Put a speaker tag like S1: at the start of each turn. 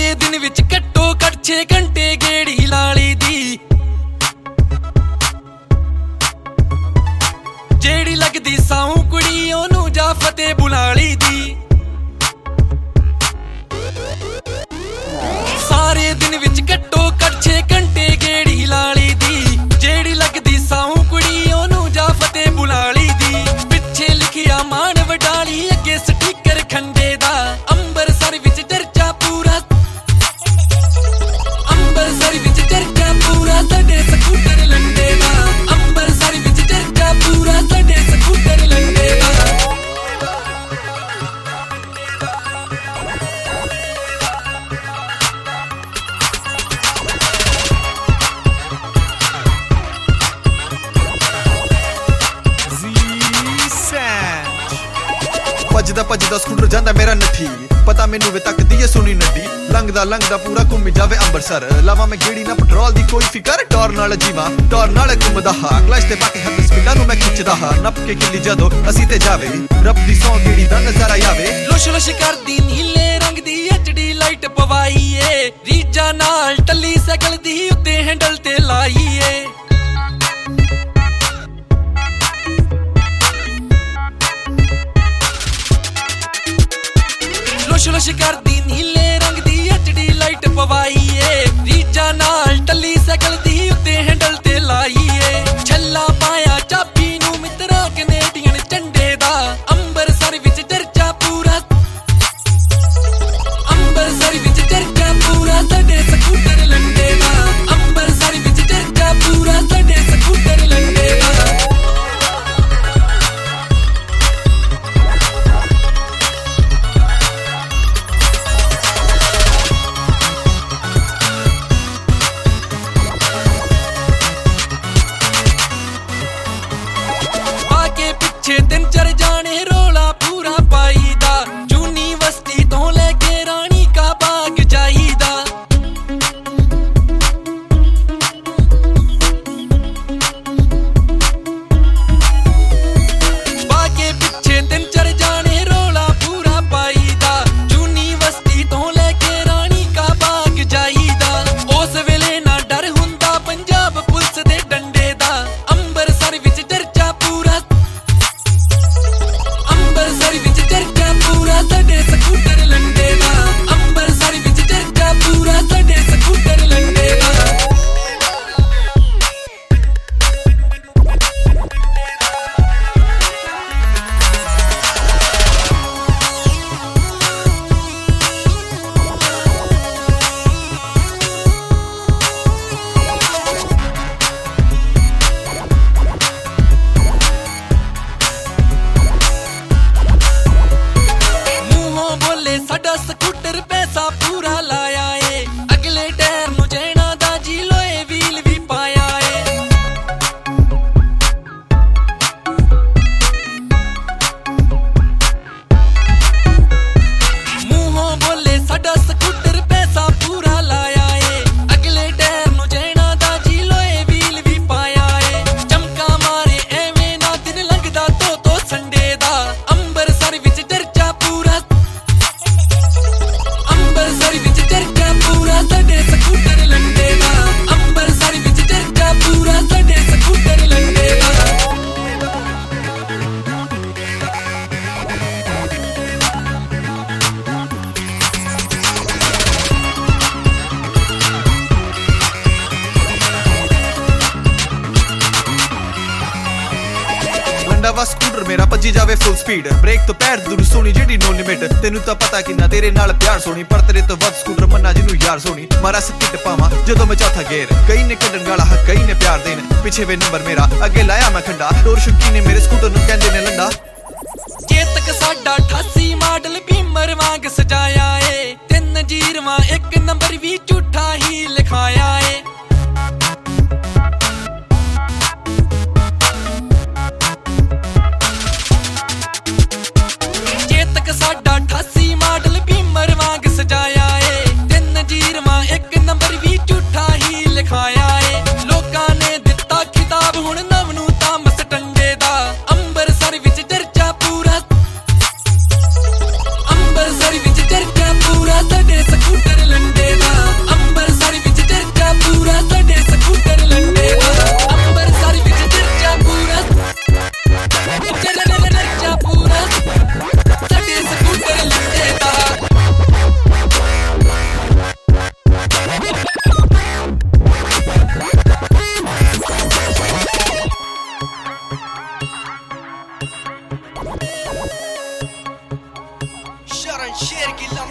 S1: दिन विच घट्टो घट 6 घंटे गेड़ी लाली दी जेड़ी लगदी साऊं कुड़ी ओनू जा फतेह बुलाली दी सारे दिन विच घट्टो घट 6 घंटे गेड़ी लाली दी जेड़ी लगदी साऊं कुड़ी ओनू जा फतेह बुलाली दी पिछे लिखिया मान वडाली अगे स्टिकर खंडे दा अंबरसर विच चर्चा पूरा अंबरसर विच चर्चा पूरा साडे स्कूटर लंडे दा अंबरसर विच चर्चा पूरा साडे स्कूटर लंडे दा
S2: ਭੱਜਦਾ ਸਕੂਟਰ ਜਾਂਦਾ ਮੇਰਾ ਨੱਠੀ ਪਤਾ ਮੈਨੂੰ ਵੇ ਤੱਕਦੀ ਏ ਸੋਹਣੀ ਨੱਡੀ ਲੰਘਦਾ ਪੂਰਾ ਘੁੰਮੀ ਜਾਵੇ ਅੰਬਰਸਰ ਲਾਵਾਂ ਮੈਂ ਗੇੜੀ ਨਾ ਪੈਟਰੋਲ ਦੀ ਕੋਈ ਫਿਕਰ ਟੌਰ ਨਾਲ ਜੀਵਾਂ ਟੌਰ ਨਾਲ ਘੁੰਮਦਾ ਹਾਂ ਕਲਚ ਤੇ ਬਾਕੀ ਹੱਥ ਸਪੀਡਾਂ ਨੂੰ ਮੈਂ ਖਿੱਚਦਾ ਹਾਂ ਨੱਪ ਕੇ ਕਿੱਲੀ ਜਦੋਂ ਅਸੀਂ ਤੇ ਜਾਵੇ ਰੱਬ ਦੀ ਸੌਂ ਗੇੜੀ ਦਾ ਨਜ਼ਾਰਾ ਆਵੇ
S1: ਲੁਸ਼ ਕਰਦੀ ਨੀਲੇ ਰੰਗ ਦੀ HD ਲਾਈਟ ਪਵਾਈ ਏ ਰੀਜਾ ਨਾਲ ਟੱਲੀ ਸਾਈਕਲ ਦੀ ਉੱਤੇ ਹੈਂਡਲ ਤੇ ਲਾਈ ਏ लुश करदी नीले रंग दी HD लाइट पवाई ए रीजा नाल टल्ली साइकल दी उत्ते हैंडल ते लाई ए छल्ला पाया चाबी नू मित्रा कनेडियन झंडे दा अंबरसर विच चर्चा पूरा अंबरसर विच चर्चा पूरा साडे स्कूटर लंडे दा अंबरसर विच चर्चा पूरा साडे स्कूटर लंडे दा दिन चर जाने रोला पूरा पाईदा यूनिवर्सिटी तो लेके रानी का बाग जाईदा बागे पिछे दिन चर जाने रोला पूरा पाईदा यूनिवर्सिटी तो लेके रानी का बाग जाईदा उस वेले ना डर हुंदा पंजाब पुलिस दे डंडे दा अंबरसर विच चर्चा पूरा अंबरसर विच चर्चा पूरा साडे स्कूटर लंडे दा अंबरसर विच चर्चा पूरा साडे स्कूटर लंडे दा साडा स्कूटर पैसा पूरा लाया ए अगले टायर नु जैना दा जी लोए व्हील भी पाया ए मुंहों बोले साडा स्कूटर पैसा पूरा लाया ए अगले टायर नु जैना दा जी लोए व्हील भी पाया ए चमका मारे एवें ना दिन लंघदा तो संडे दा अंबरसर विच चर्चा पूरा अंबरसर विच चर्चा पूरा साडे स्कूटर लंडे दा अंबरसर विच चर्चा पूरा साडे स्कूटर लंडे दा
S2: ਵਾ ਸਕੂਟਰ ਮੇਰਾ ਭੱਜੀ ਜਾਵੇ ਫੁੱਲ ਸਪੀਡ ਬ੍ਰੇਕ ਤੋਂ ਪੈਰ ਦੂਰ ਸੋਣੀ ਜਿਹੜੀ ਨੋ ਲਿਮਿਟ ਤੈਨੂੰ ਤਾਂ ਪਤਾ ਕਿੰਨਾ ਤੇਰੇ ਨਾਲ ਪਿਆਰ ਸੋਣੀ ਪਰ ਤੇਰੇ ਤੋਂ ਵੱਧ ਸਕੂਟਰ ਮੰਨਾ ਜਿਹਨੂੰ ਯਾਰ ਸੋਣੀ ਮਾਰਾ ਸਕਿੱਟ ਪਾਵਾਂ ਜਦੋਂ ਮੈਂ ਚੌਥਾ ਗੇਰ ਕਈ ਨੇ ਕੱਢਣ ਵਾਲਾ ਹੱਕ ਕਈ ਨੇ ਪਿਆਰ ਦੇਣ ਪਿੱਛੇ ਵੇ ਨੰਬਰ ਮੇਰਾ ਅੱਗੇ ਲਾਇਆ ਮੈਂ ਖੰਡਾ ਡੋਰ ਸ਼ੁਕੀ ਨੇ ਮੇਰੇ ਸਕੂਟਰ ਨੂੰ ਕਹਿੰਦੇ ਨੇ ਲੰਡਾ
S1: ਚੇਤਕ ਸਾਡਾ 88 ਮਾਡਲ ਬੀਮਰ ਵਾਂਗ ਸਜਾਇਆ ਏ 3 ਜੀਰਵਾਂ 1 ਨੰਬਰ ਵੀ ਝੂਠਾ ਹੀ ਲਿਖਾਇਆ ਏ साडा 88 माडल बीमर वांग सजाया ए 3 जीरवा 1 नंबर भी झूठा ही लिखाया ए लोकां ने दिता खिताब हुण नव नू तामस टंडे दा अंबरसर विच चर्चा पूरा अंबरसर विच चर्चा पूरा साडे स्कूटर लंडे ਵਰਗੀ ਲੰਮ